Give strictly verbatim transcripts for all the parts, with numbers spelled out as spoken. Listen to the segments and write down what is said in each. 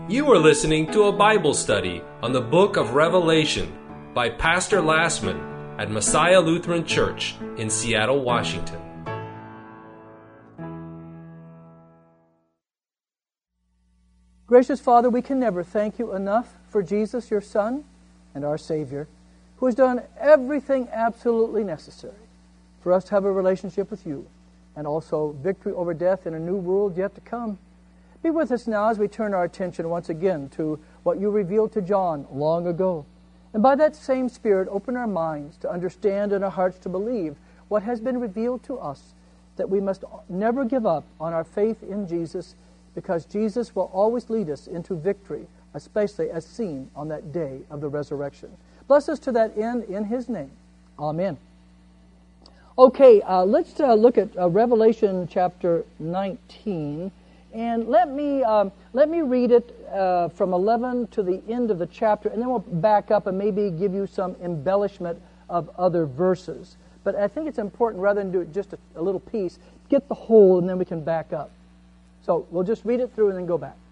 You are listening to a Bible study on the book of Revelation by Pastor Lassman at Messiah Lutheran Church in Seattle, Washington. Gracious Father, we can never thank you enough for Jesus, your Son, and our Savior, who has done everything absolutely necessary for us to have a relationship with you, and also victory over death in a new world yet to come. Be with us now as we turn our attention once again to what you revealed to John long ago. And by that same Spirit, open our minds to understand and our hearts to believe what has been revealed to us, that we must never give up on our faith in Jesus, because Jesus will always lead us into victory, especially as seen on that day of the resurrection. Bless us to that end in His name. Amen. Okay, uh, let's uh, look at uh, Revelation chapter nineteen. And let me um, let me read it uh, from eleven to the end of the chapter, and then we'll back up and maybe give you some embellishment of other verses. But I think it's important, rather than do it just a, a little piece, get the whole, and then we can back up. So we'll just read it through and then go back.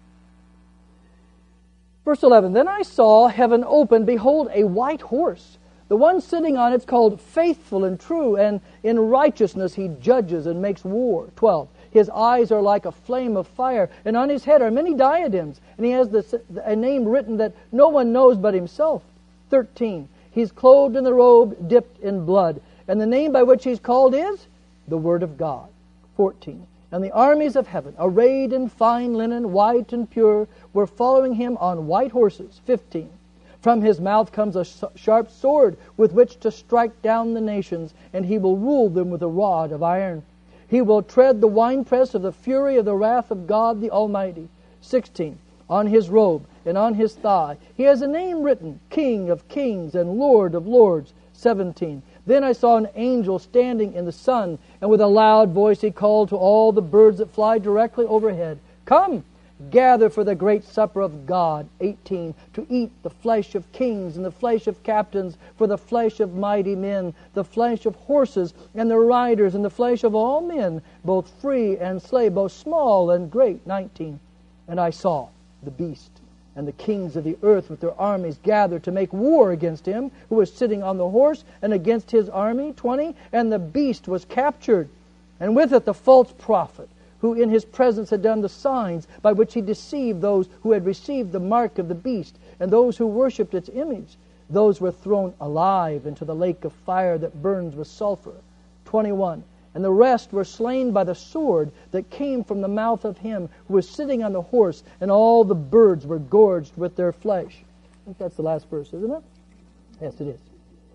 Verse eleven, Then I saw heaven open, behold, a white horse. The one sitting on it is called Faithful and True, and in righteousness he judges and makes war. twelve, His eyes are like a flame of fire, and on his head are many diadems, and he has this, a name written that no one knows but himself. thirteen, He's clothed in the robe dipped in blood, and the name by which he's called is the Word of God. fourteen, And the armies of heaven, arrayed in fine linen, white and pure, were following him on white horses. fifteen, From his mouth comes a sharp sword with which to strike down the nations, and he will rule them with a rod of iron. He will tread the winepress of the fury of the wrath of God the Almighty. sixteen, On his robe and on his thigh he has a name written, King of Kings and Lord of Lords. seventeen, Then I saw an angel standing in the sun, and with a loud voice he called to all the birds that fly directly overhead, Come, gather for the great supper of God. eighteen, To eat the flesh of kings and the flesh of captains, for the flesh of mighty men, the flesh of horses and their riders, and the flesh of all men, both free and slave, both small and great. nineteen, And I saw the beast and the kings of the earth with their armies gathered to make war against him who was sitting on the horse and against his army. twenty, And the beast was captured, and with it the false prophet, who in his presence had done the signs by which he deceived those who had received the mark of the beast and those who worshipped its image. Those were thrown alive into the lake of fire that burns with sulfur. twenty-one, And the rest were slain by the sword that came from the mouth of him who was sitting on the horse, and all the birds were gorged with their flesh. I think that's the last verse, isn't it? Yes, it is.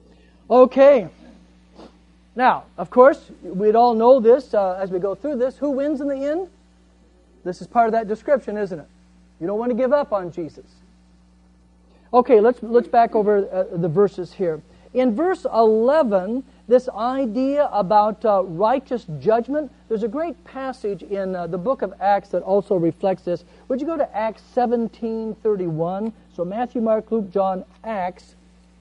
Okay. Now, of course, we'd all know this uh, as we go through this. Who wins in the end? This is part of that description, isn't it? You don't want to give up on Jesus. Okay, let's let's back over uh, the verses here. In verse eleven, this idea about uh, righteous judgment, there's a great passage in uh, the book of Acts that also reflects this. Would you go to Acts seventeen thirty-one? So Matthew, Mark, Luke, John, Acts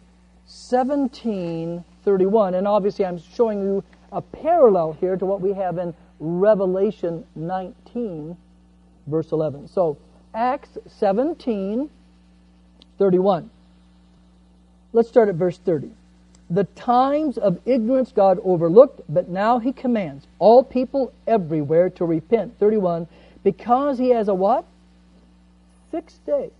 seventeen thirty-one, and obviously I'm showing you a parallel here to what we have in Revelation nineteen, verse eleven. So, Acts seventeen thirty-one. Let's start at verse thirty. The times of ignorance God overlooked, but now He commands all people everywhere to repent. thirty-one. Because He has a what? Fixed day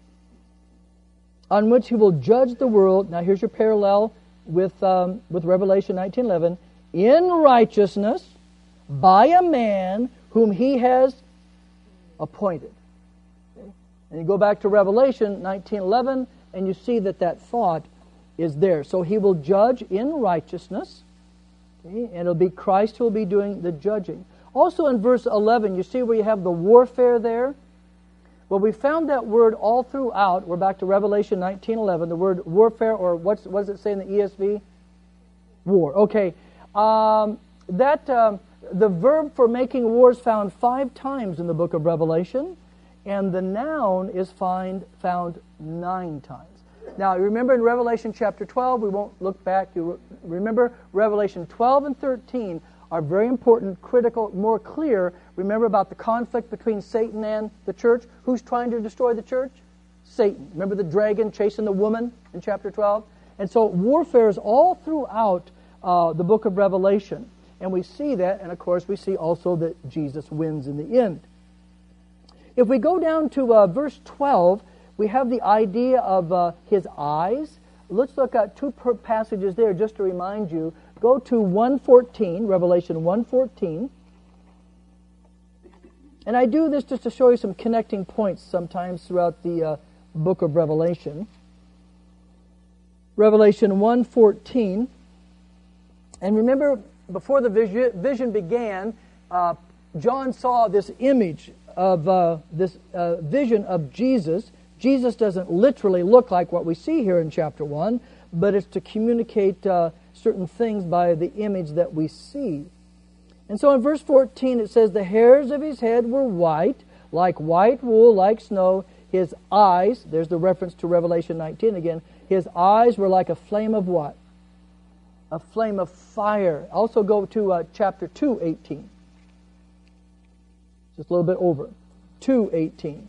on which He will judge the world. Now here's your parallel with um, with Revelation nineteen eleven, in righteousness by a man whom He has appointed. Okay? And you go back to Revelation nineteen eleven, and you see that that thought is there. So He will judge in righteousness, okay? And it'll be Christ who will be doing the judging. Also in verse eleven, you see where you have the warfare there? Well, we found that word all throughout. We're back to Revelation nineteen eleven. The word warfare, or what's, what does it say in the E S V? War. Okay. Um, that um, the verb for making war is found five times in the book of Revelation, and the noun is find, found nine times. Now, you remember in Revelation chapter twelve, we won't look back. You remember Revelation twelve and thirteen are very important, critical, more clear. Remember about the conflict between Satan and the church. Who's trying to destroy the church? Satan. Remember the dragon chasing the woman in chapter twelve? And so warfare is all throughout uh, the book of Revelation. And we see that, and of course we see also that Jesus wins in the end. If we go down to uh, verse twelve, we have the idea of uh, his eyes. Let's look at two per- passages there just to remind you. Go to one fourteen, Revelation one fourteen. And I do this just to show you some connecting points sometimes throughout the uh, book of Revelation. Revelation one fourteen. And remember, before the vision, vision began, uh, John saw this image of uh, this uh, vision of Jesus. Jesus doesn't literally look like what we see here in chapter one, but it's to communicate uh, certain things by the image that we see. And so in verse fourteen it says, the hairs of his head were white, like white wool, like snow. His eyes, there's the reference to Revelation nineteen again, his eyes were like a flame of what? A flame of fire. Also go to uh, chapter two eighteen. Just a little bit over. two eighteen.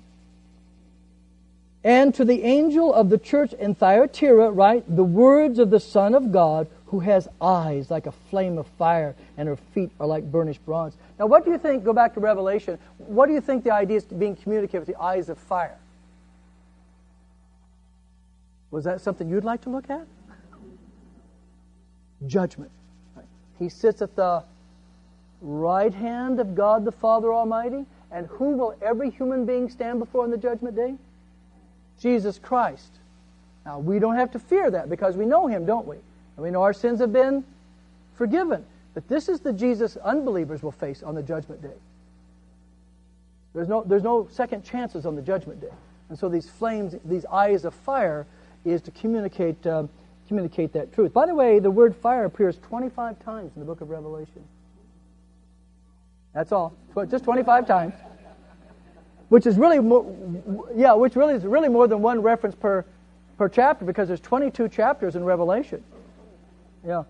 And to the angel of the church in Thyatira write the words of the Son of God, who has eyes like a flame of fire, and her feet are like burnished bronze. Now what do you think, go back to Revelation, what do you think the idea is being communicated with the eyes of fire? Was that something you'd like to look at? Judgment. He sits at the right hand of God the Father Almighty, and who will every human being stand before on the judgment day? Jesus Christ. Now, we don't have to fear that because we know Him, don't we? And we know our sins have been forgiven. But this is the Jesus unbelievers will face on the judgment day. There's no, there's no second chances on the judgment day. And so these flames, these eyes of fire, is to communicate uh, communicate that truth. By the way, the word fire appears twenty-five times in the book of Revelation. That's all. Just twenty-five times. Which is really more, yeah, which really is really more than one reference per per chapter, because there's twenty-two chapters in Revelation. Yeah.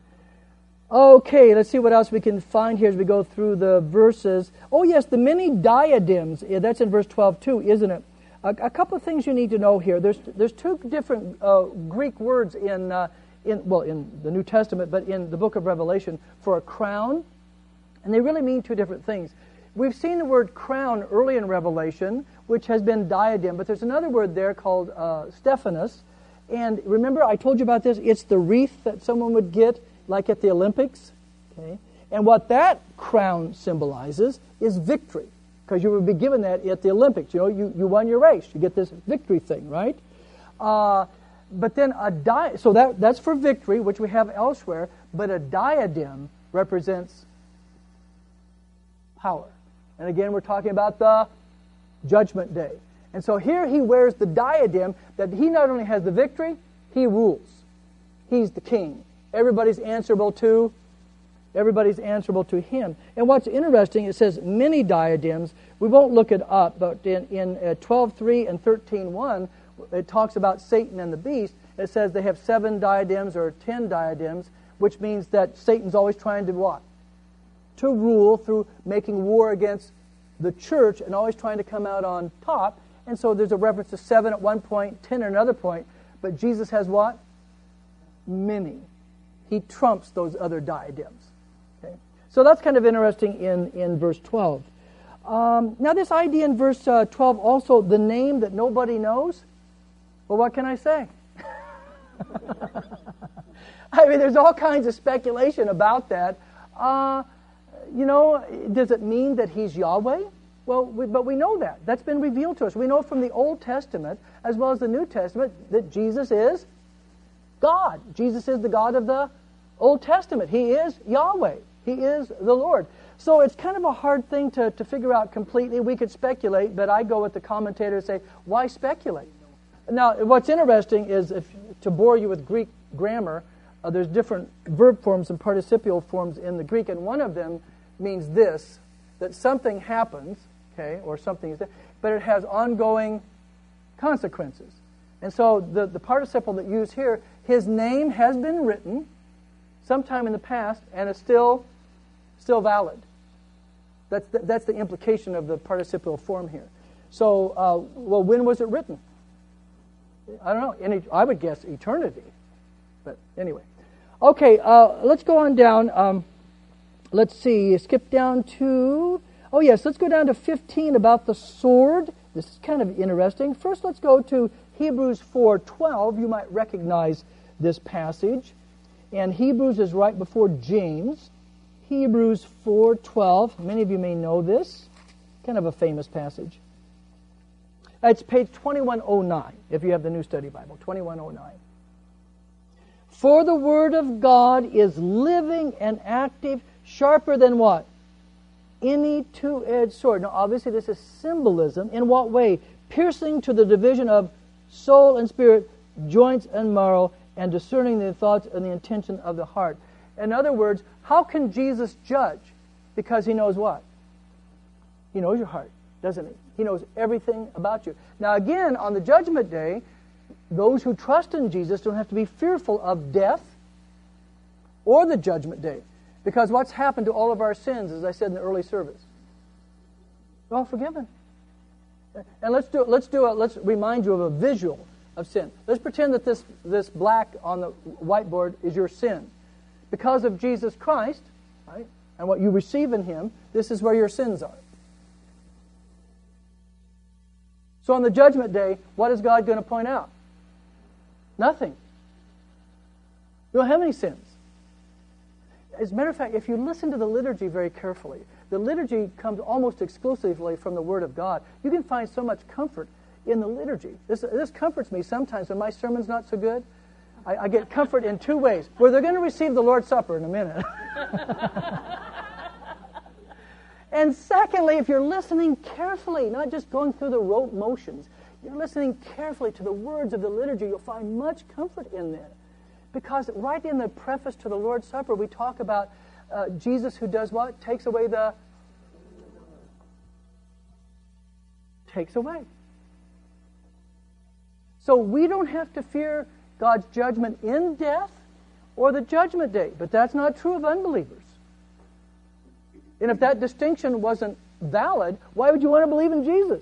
Okay, let's see what else we can find here as we go through the verses. Oh yes, the many diadems. Yeah, that's in verse twelve too, isn't it? A, a couple of things you need to know here. There's there's two different uh, Greek words in uh, in well in the New Testament, but in the book of Revelation for a crown, and they really mean two different things. We've seen the word crown early in Revelation, which has been diadem, but there's another word there called uh, Stephanos. And remember, I told you about this. It's the wreath that someone would get, like at the Olympics. Okay, and what that crown symbolizes is victory, because you would be given that at the Olympics. You know, you, you won your race. You get this victory thing, right? Uh, but then a di- so that that's for victory, which we have elsewhere. But a diadem represents power. And again, we're talking about the judgment day. And so here he wears the diadem that he not only has the victory, he rules. He's the king. Everybody's answerable to, everybody's answerable to him. And what's interesting, it says many diadems. We won't look it up, but in, in uh, twelve three and thirteen one, it talks about Satan and the beast. It says they have seven diadems or ten diadems, which means that Satan's always trying to what? To rule through making war against the church and always trying to come out on top. And so there's a reference to seven at one point, ten at another point. But Jesus has what? Many. He trumps those other diadems. Okay? So that's kind of interesting in, in verse twelve. Um, now this idea in verse uh, twelve also, the name that nobody knows. Well, what can I say? I mean, there's all kinds of speculation about that. Uh, You know, does it mean that he's Yahweh? Well, we, but we know that. That's been revealed to us. We know from the Old Testament as well as the New Testament that Jesus is God. Jesus is the God of the Old Testament. He is Yahweh. He is the Lord. So it's kind of a hard thing to, to figure out completely. We could speculate, but I go with the commentator and say, why speculate? Now, what's interesting is, if to bore you with Greek grammar, uh, there's different verb forms and participial forms in the Greek, and one of them means this, that something happens, okay, or something is there, but it has ongoing consequences. And so the, the participle that used here, his name has been written sometime in the past and is still still valid. That's the, that's the implication of the participial form here. So, uh, well, when was it written? I don't know. Any, I would guess eternity. But anyway. Okay, uh, let's go on down. Um, let's see. Skip down to... Oh, yes, let's go down to fifteen about the sword. This is kind of interesting. First, let's go to Hebrews four twelve. You might recognize this passage. And Hebrews is right before James. Hebrews four twelve. Many of you may know this. Kind of a famous passage. It's page twenty-one oh nine, if you have the New Study Bible, twenty-one oh nine. For the Word of God is living and active, sharper than what? Any two-edged sword. Now, obviously, this is symbolism. In what way? Piercing to the division of soul and spirit, joints and marrow, and discerning the thoughts and the intention of the heart. In other words, how can Jesus judge? Because He knows what? He knows your heart, doesn't He? He knows everything about you. Now, again, on the Judgment Day, those who trust in Jesus don't have to be fearful of death or the Judgment Day. Because what's happened to all of our sins, as I said in the early service? They're all forgiven. And let's do it. Let's do it. Let's remind you of a visual of sin. Let's pretend that this, this black on the whiteboard is your sin. Because of Jesus Christ, right, and what you receive in Him, this is where your sins are. So on the Judgment Day, what is God going to point out? Nothing. You don't have any sins. As a matter of fact, if you listen to the liturgy very carefully, the liturgy comes almost exclusively from the Word of God. You can find so much comfort in the liturgy. This, this comforts me sometimes when my sermon's not so good. I, I get comfort in two ways. Where they're going to receive the Lord's Supper in a minute. And secondly, if you're listening carefully, not just going through the rote motions, you're listening carefully to the words of the liturgy, you'll find much comfort in there. Because right in the preface to the Lord's Supper, we talk about uh, Jesus who does what? Takes away the... Takes away. So we don't have to fear God's judgment in death or the Judgment Day. But that's not true of unbelievers. And if that distinction wasn't valid, why would you want to believe in Jesus?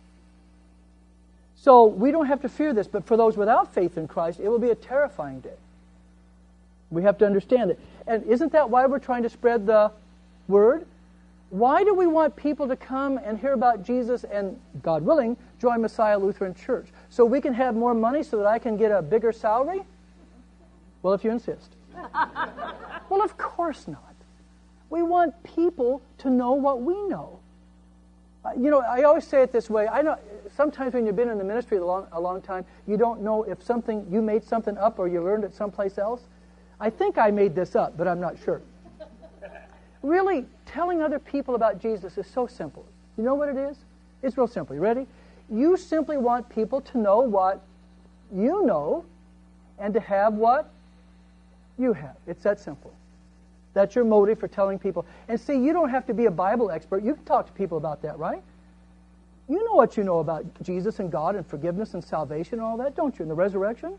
So we don't have to fear this, but for those without faith in Christ, it will be a terrifying day. We have to understand it. And isn't that why we're trying to spread the word? Why do we want people to come and hear about Jesus and, God willing, join Messiah Lutheran Church? So we can have more money so that I can get a bigger salary? Well, if you insist. Well, of course not. We want people to know what we know. Uh, you know, I always say it this way. I know sometimes when you've been in the ministry a long, a long time, you don't know if something you made something up or you learned it someplace else. I think I made this up, but I'm not sure. Really, telling other people about Jesus is so simple. You know what it is? It's real simple. You ready? You simply want people to know what you know and to have what you have. It's that simple. That's your motive for telling people. And see, you don't have to be a Bible expert. You can talk to people about that, right? You know what you know about Jesus and God and forgiveness and salvation and all that, don't you? And the resurrection?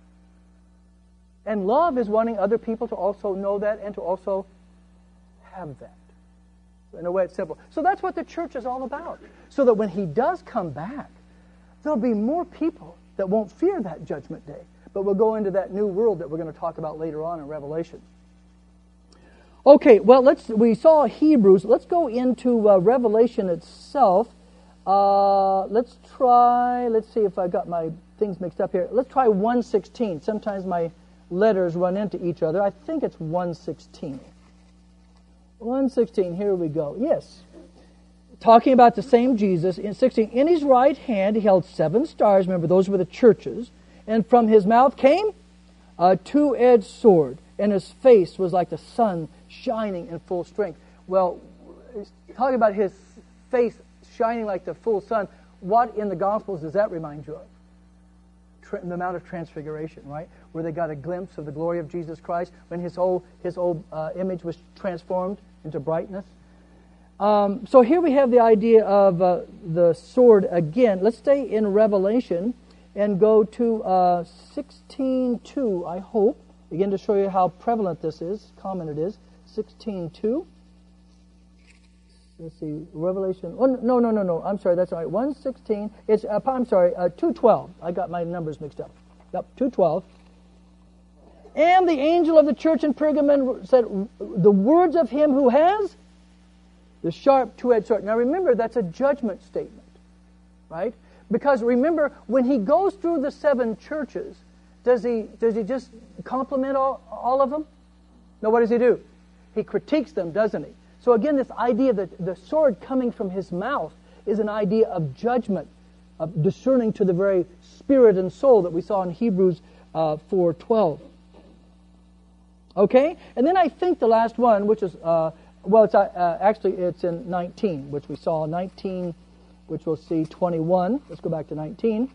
And love is wanting other people to also know that and to also have that. In a way, it's simple. So that's what the church is all about. So that when He does come back, there'll be more people that won't fear that judgment day, but will go into that new world that we're going to talk about later on in Revelation. Okay, well, let's. We saw Hebrews. Let's go into uh, Revelation itself. Uh, let's try, let's see if I got my things mixed up here. Let's try one sixteen. Sometimes my letters run into each other. I think it's one sixteen. one sixteen, here we go. Yes. Talking about the same Jesus. In sixteen, in His right hand He held seven stars. Remember, those were the churches. And from His mouth came a two-edged sword. And His face was like the sun shining in full strength. Well, talking about His face shining like the full sun, what in the Gospels does that remind you of? Tra- the Mount of Transfiguration, right? Where they got a glimpse of the glory of Jesus Christ when His whole, his whole uh, image was transformed into brightness. Um, so here we have the idea of uh, the sword again. Let's stay in Revelation and go to uh, sixteen two, I hope. Again, to show you how prevalent this is, common it is. sixteen two. let's see, Revelation, oh, no, no, no, no, I'm sorry, that's all right, one sixteen, it's, uh, I'm sorry, uh, two twelve, I got my numbers mixed up. Yep, two twelve. And the angel of the church in Pergamon said, the words of him who has the sharp two-edged sword. Now remember, that's a judgment statement, right? Because remember, when he goes through the seven churches, does he does he just compliment all, all of them? No, what does he do? He critiques them, doesn't he? So again, this idea that the sword coming from his mouth is an idea of judgment, of discerning to the very spirit and soul that we saw in Hebrews uh, four twelve. Okay? And then I think the last one, which is, uh, well, it's uh, actually it's in nineteen, which we saw, nineteen, which we'll see twenty-one. Let's go back to nineteen.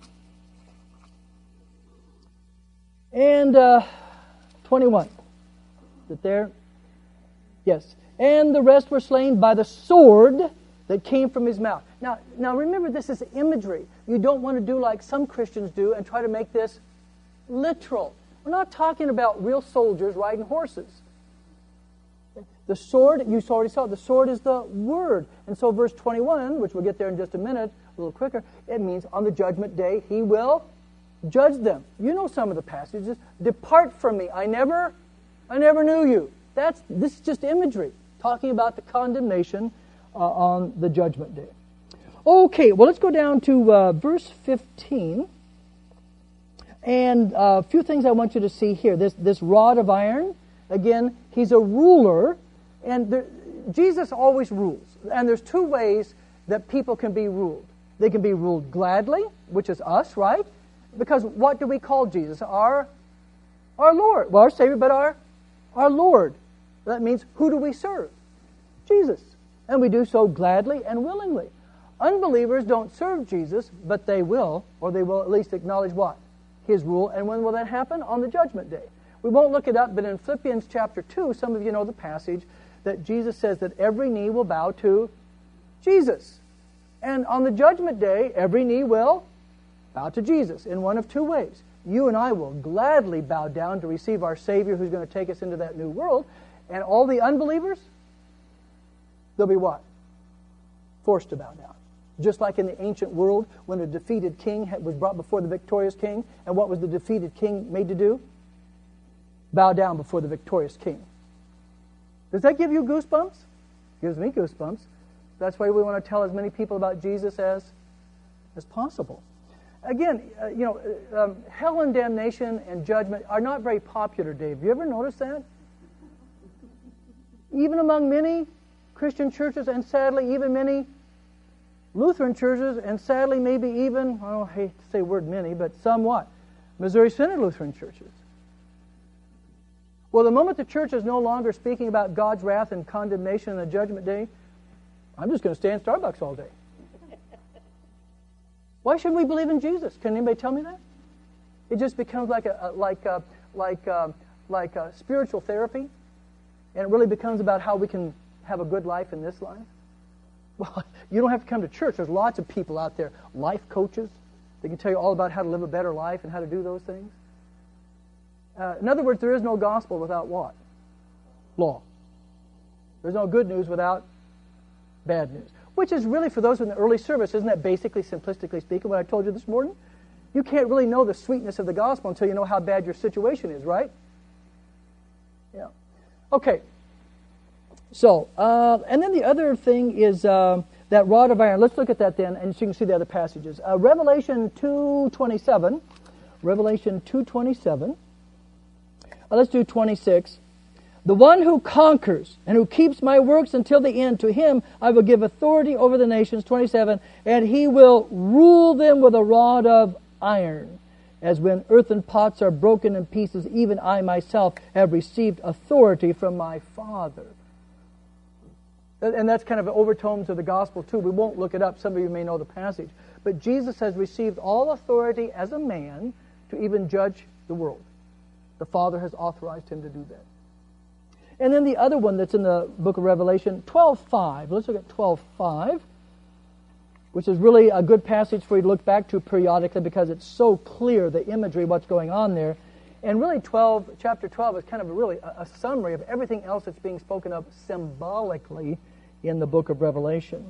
And uh, twenty-one. Is it there? Yes. And the rest were slain by the sword that came from his mouth. Now, now remember, this is imagery. You don't want to do like some Christians do and try to make this literal. We're not talking about real soldiers riding horses. The sword, you already saw, the sword is the word. And so verse twenty-one, which we'll get there in just a minute, a little quicker, it means on the judgment day he will judge them. You know some of the passages. Depart from me. I never, I never knew you. That's, this is just imagery, talking about the condemnation uh, on the judgment day. Okay, well let's go down to uh, verse fifteen. And uh, a few things I want you to see here. This this rod of iron, again, he's a ruler, and there, Jesus always rules. And there's two ways that people can be ruled. They can be ruled gladly, which is us, right? Because what do we call Jesus? Our, our Lord. Well, our Savior, but our, our Lord. That means, who do we serve? Jesus. And we do so gladly and willingly. Unbelievers don't serve Jesus, but they will, or they will at least acknowledge what? His rule. And when will that happen? On the judgment day. We won't look it up, but in Philippians chapter two, some of you know the passage that Jesus says that every knee will bow to Jesus. And on the judgment day, every knee will bow to Jesus in one of two ways. You and I will gladly bow down to receive our Savior who's going to take us into that new world. And all the unbelievers, they'll be what? Forced to bow down. Just like in the ancient world when a defeated king was brought before the victorious king. And what was the defeated king made to do? Bow down before the victorious king. Does that give you goosebumps? Gives me goosebumps. That's why we want to tell as many people about Jesus as, as possible. Again, uh, you know, um, hell and damnation and judgment are not very popular, Dave. Have you ever noticed that? Even among many Christian churches, and sadly even many Lutheran churches, and sadly maybe even, I don't hate to say the word many, but somewhat, Missouri Synod Lutheran churches. Well, the moment the church is no longer speaking about God's wrath and condemnation and the judgment day, I'm just going to stay in Starbucks all day. Why should we believe in Jesus? Can anybody tell me that? It just becomes like a, a like a, like a, like a spiritual therapy, and it really becomes about how we can have a good life in this life. Well, you don't have to come to church. There's lots of people out there, life coaches. They can tell you all about how to live a better life and how to do those things. Uh, in other words, there is no gospel without what? Law. There's no good news without bad news. Which is really, for those in the early service, isn't that basically, simplistically speaking, what I told you this morning? You can't really know the sweetness of the gospel until you know how bad your situation is, right? Yeah. Okay. So, uh, and then the other thing is uh, that rod of iron. Let's look at that then, and so you can see the other passages. Uh, Revelation two twenty-seven. Revelation two twenty-seven. Uh, let's do twenty-six. The one who conquers and who keeps my works until the end, to him I will give authority over the nations, twenty-seven, and he will rule them with a rod of iron. As when earthen pots are broken in pieces, even I myself have received authority from my Father. And that's kind of an overtone to the gospel too. We won't look it up. Some of you may know the passage. But Jesus has received all authority as a man to even judge the world. The Father has authorized him to do that. And then the other one that's in the book of Revelation, twelve five. Let's look at twelve five, which is really a good passage for you to look back to periodically because it's so clear, the imagery, what's going on there. And really, twelve, chapter twelve is kind of a really a, a summary of everything else that's being spoken of symbolically in the book of Revelation.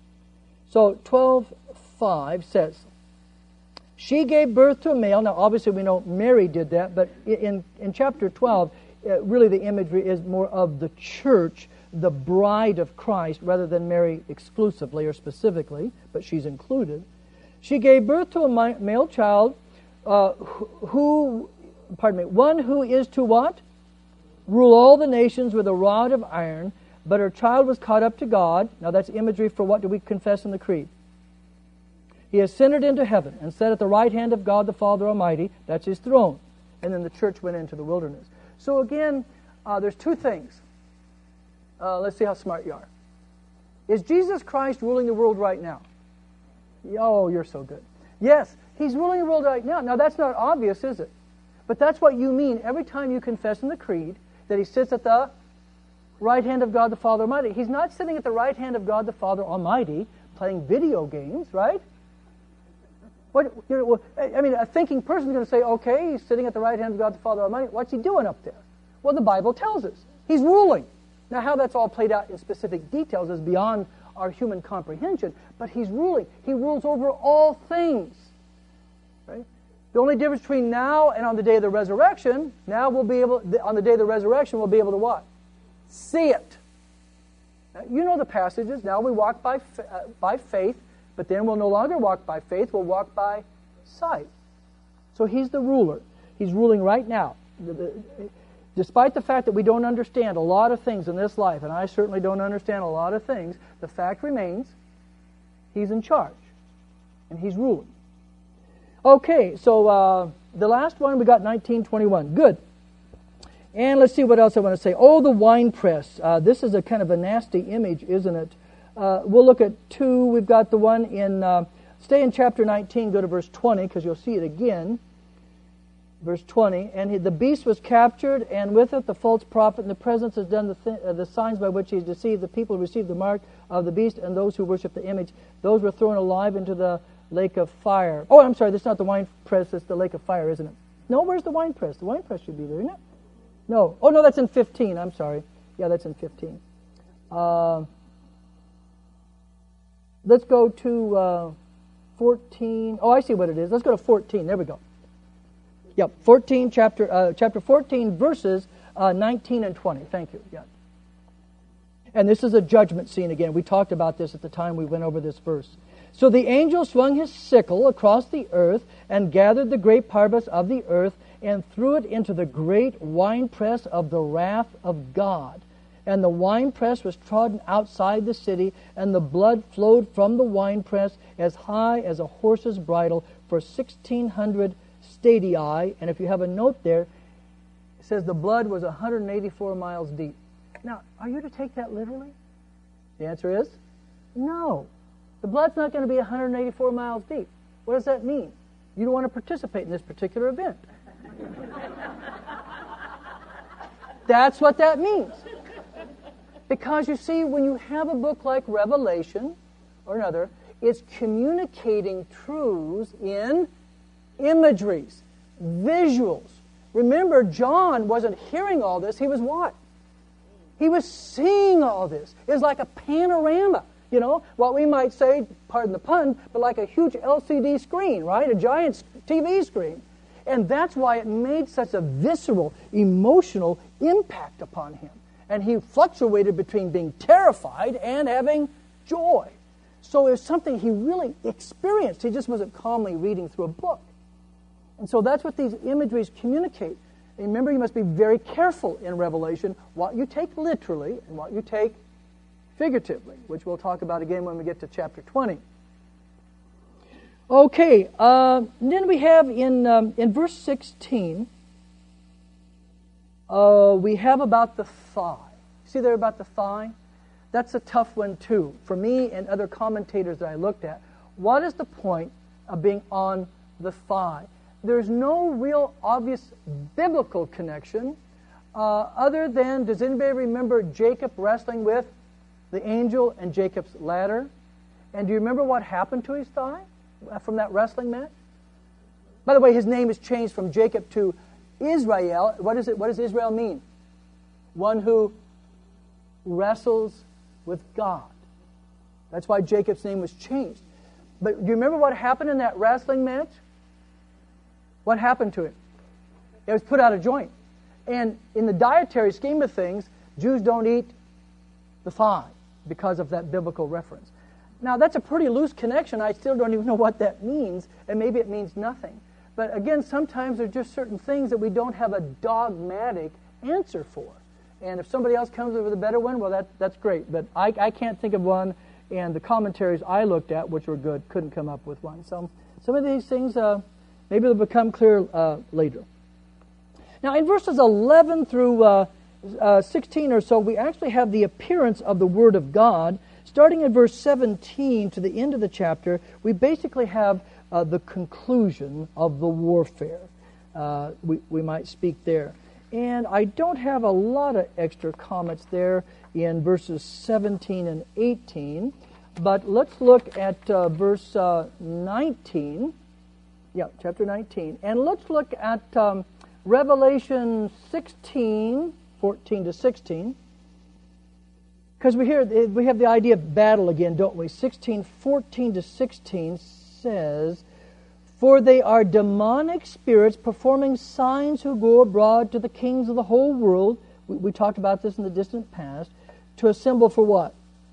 So twelve five says, she gave birth to a male. Now, obviously, we know Mary did that, but in, in chapter twelve, uh, really the imagery is more of the church, the bride of Christ, rather than Mary exclusively or specifically, but she's included. She gave birth to a male child uh, who, pardon me, one who is to what? Rule all the nations with a rod of iron, but her child was caught up to God. Now, that's imagery for what do we confess in the Creed? He ascended into heaven and sat at the right hand of God the Father Almighty. That's his throne. And then the church went into the wilderness. So again, uh, there's two things. Uh, let's see how smart you are. Is Jesus Christ ruling the world right now? Oh, you're so good. Yes, he's ruling the world right now. Now, that's not obvious, is it? But that's what you mean every time you confess in the Creed that he sits at the right hand of God the Father Almighty. He's not sitting at the right hand of God the Father Almighty playing video games, right? What, you know, I mean, a thinking person is going to say, okay, he's sitting at the right hand of God the Father Almighty. What's he doing up there? Well, the Bible tells us. He's ruling. Now, how that's all played out in specific details is beyond our human comprehension, but he's ruling. He rules over all things. Right? The only difference between now and on the day of the resurrection, now we'll be able, on the day of the resurrection, we'll be able to what? See it. Now, you know the passages. Now we walk by, uh, by faith, but then we'll no longer walk by faith, we'll walk by sight. So he's the ruler. He's ruling right now. The, the, despite the fact that we don't understand a lot of things in this life, and I certainly don't understand a lot of things, the fact remains, he's in charge. And he's ruling. Okay, so uh, the last one, we got nineteen twenty-one. Good. And let's see what else I want to say. Oh, the winepress. Uh, this is a kind of a nasty image, isn't it? Uh, we'll look at two. We've got the one in, uh, stay in chapter nineteen, go to verse twenty, because you'll see it again. Verse twenty, and he, the beast was captured, and with it the false prophet, and the presence has done the, th- uh, the signs by which he has deceived the people who received the mark of the beast, and those who worship the image. Those were thrown alive into the lake of fire. Oh, I'm sorry, that's not the winepress, it's the lake of fire, isn't it? No, where's the winepress? The winepress should be there, isn't it? No. Oh, no, that's in fifteen, I'm sorry. Yeah, that's in fifteen. Uh, let's go to uh, fourteen. Oh, I see what it is. Let's go to fourteen. There we go. Yep, fourteen, chapter uh, chapter fourteen, verses uh, nineteen and twenty. Thank you. Yeah. And this is a judgment scene again. We talked about this at the time we went over this verse. So the angel swung his sickle across the earth and gathered the grape harvest of the earth and threw it into the great winepress of the wrath of God. And the winepress was trodden outside the city, and the blood flowed from the winepress as high as a horse's bridle for sixteen hundred stadia. And if you have a note there, it says the blood was one hundred eighty-four miles deep. Now, are you to take that literally? The answer is no. The blood's not going to be one hundred eighty-four miles deep. What does that mean? You don't want to participate in this particular event. That's what that means. Because you see, when you have a book like Revelation or another, it's communicating truths in imageries, visuals. Remember, John wasn't hearing all this. He was what? He was seeing all this. It was like a panorama. You know, what we might say, pardon the pun, but like a huge L C D screen, right? A giant T V screen. And that's why it made such a visceral, emotional impact upon him. And he fluctuated between being terrified and having joy. So it was something he really experienced. He just wasn't calmly reading through a book. And so that's what these imageries communicate. And remember, you must be very careful in Revelation what you take literally and what you take figuratively, which we'll talk about again when we get to chapter twenty. Okay, uh, then we have in um, in verse sixteen, uh, we have about the thigh. See there about the thigh? That's a tough one too. For me and other commentators that I looked at, what is the point of being on the thigh? There's no real obvious biblical connection uh, other than, does anybody remember Jacob wrestling with the angel and Jacob's ladder? And do you remember what happened to his thigh from that wrestling match? By the way, his name is changed from Jacob to Israel. What is it? What does Israel mean? One who wrestles with God. That's why Jacob's name was changed. But do you remember what happened in that wrestling match? What happened to him? It was put out of joint. And in the dietary scheme of things, Jews don't eat the thigh because of that biblical reference. Now, that's a pretty loose connection. I still don't even know what that means, and maybe it means nothing. But again, sometimes there's just certain things that we don't have a dogmatic answer for. And if somebody else comes up with a better one, well, that, that's great. But I, I can't think of one, and the commentaries I looked at, which were good, couldn't come up with one. So some of these things, uh, maybe they'll become clear uh, later. Now, in verses eleven through uh, uh, sixteen or so, we actually have the appearance of the Word of God. Starting in verse seventeen to the end of the chapter, we basically have uh, the conclusion of the warfare. Uh, we, we might speak there. And I don't have a lot of extra comments there in verses seventeen and eighteen, but let's look at uh, verse uh, nineteen. Yeah, chapter nineteen. And let's look at um, Revelation sixteen, fourteen to sixteen. Because we hear we have the idea of battle again, don't we? sixteen, fourteen to sixteen says, "For they are demonic spirits performing signs who go abroad to the kings of the whole world." We, we talked about this in the distant past. To assemble for what?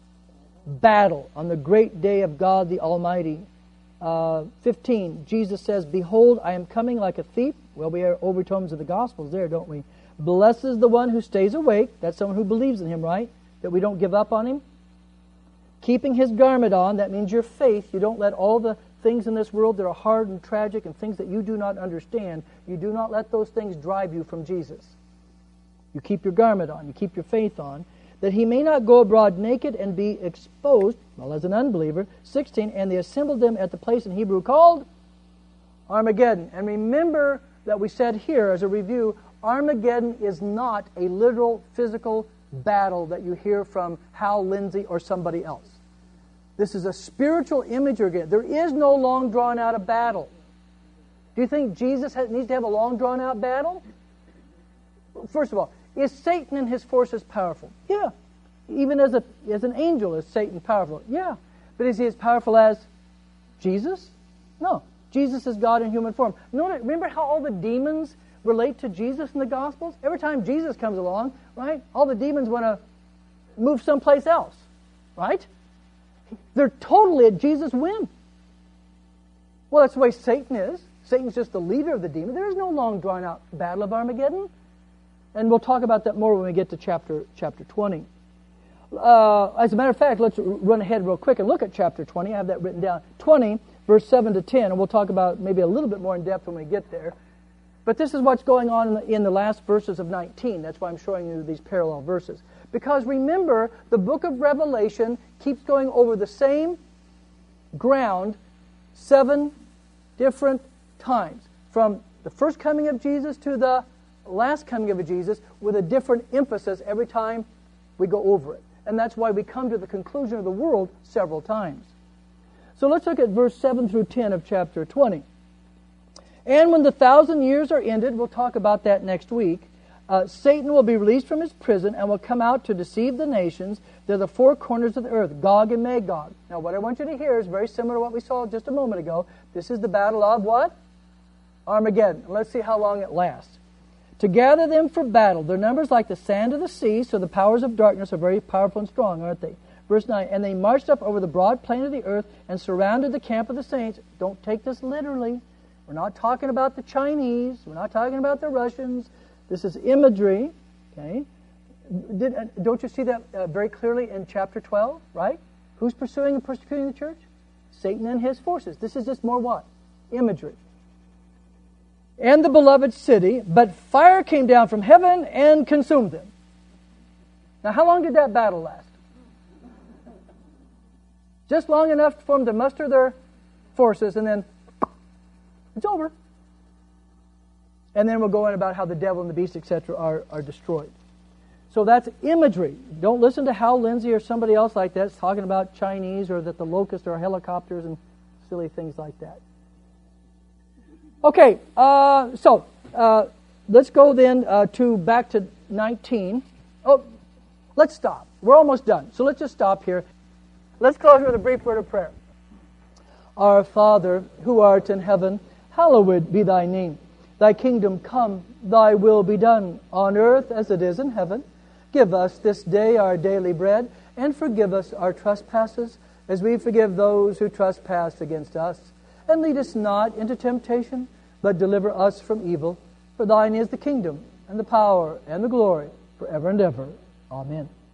Battle on the great day of God the Almighty. Uh, fifteen, Jesus says, "Behold, I am coming like a thief." Well, we have overtones of the Gospels there, don't we? "Blessed is the one who stays awake." That's someone who believes in Him, right? That we don't give up on Him. "Keeping His garment on," that means your faith. You don't let all the things in this world that are hard and tragic and things that you do not understand, you do not let those things drive you from Jesus. You keep your garment on. You keep your faith on. "That he may not go abroad naked and be exposed," well, as an unbeliever. sixteen, "And they assembled them at the place in Hebrew called Armageddon." And remember that we said here as a review, Armageddon is not a literal physical battle that you hear from Hal Lindsey or somebody else. This is a spiritual imagery again. There is no long drawn out of battle. Do you think Jesus has, needs to have a long drawn out battle? First of all, is Satan and his forces powerful? Yeah. Even as a as an angel, is Satan powerful? Yeah. But is he as powerful as Jesus? No. Jesus is God in human form. Notice, remember how all the demons relate to Jesus in the Gospels? Every time Jesus comes along, right, all the demons want to move someplace else, right? They're totally at Jesus' whim. Well, that's the way Satan is. Satan's just the leader of the demon. There is no long drawn-out battle of Armageddon. And we'll talk about that more when we get to chapter chapter twenty. Uh, as a matter of fact, let's run ahead real quick and look at chapter twenty. I have that written down. twenty, verse seven to ten, and we'll talk about maybe a little bit more in depth when we get there. But this is what's going on in the, in the last verses of nineteen. That's why I'm showing you these parallel verses. Because remember, the book of Revelation keeps going over the same ground seven different times. From the first coming of Jesus to the last coming of Jesus, with a different emphasis every time we go over it. And that's why we come to the conclusion of the world several times. So let's look at verse seven through ten of chapter twenty. "And when the thousand years are ended," we'll talk about that next week, uh, "Satan will be released from his prison and will come out to deceive the nations. They're the four corners of the earth, Gog and Magog." Now what I want you to hear is very similar to what we saw just a moment ago. This is the battle of what? Armageddon. And let's see how long it lasts. "To gather them for battle. Their numbers like the sand of the sea, so the powers of darkness are very powerful and strong, aren't they?" Verse nine, "And they marched up over the broad plain of the earth and surrounded the camp of the saints." Don't take this literally. We're not talking about the Chinese. We're not talking about the Russians. This is imagery. Okay? Did, uh, don't you see that uh, very clearly in chapter twelve, right? Who's pursuing and persecuting the church? Satan and his forces. This is just more what? Imagery. "And the beloved city, but fire came down from heaven and consumed them." Now, how long did that battle last? Just long enough for them to muster their forces, and then it's over. And then we'll go in about how the devil and the beast, et cetera, are, are destroyed. So that's imagery. Don't listen to Hal Lindsey or somebody else like that talking about Chinese or that the locusts are helicopters and silly things like that. Okay, uh, so uh, let's go then uh, to back to nineteen. Oh, let's stop. We're almost done. So let's just stop here. Let's close with a brief word of prayer. Our Father, who art in heaven, hallowed be thy name. Thy kingdom come, thy will be done, on earth as it is in heaven. Give us this day our daily bread, and forgive us our trespasses, as we forgive those who trespass against us. And lead us not into temptation, but deliver us from evil. For thine is the kingdom, and the power, and the glory, forever and ever. Amen.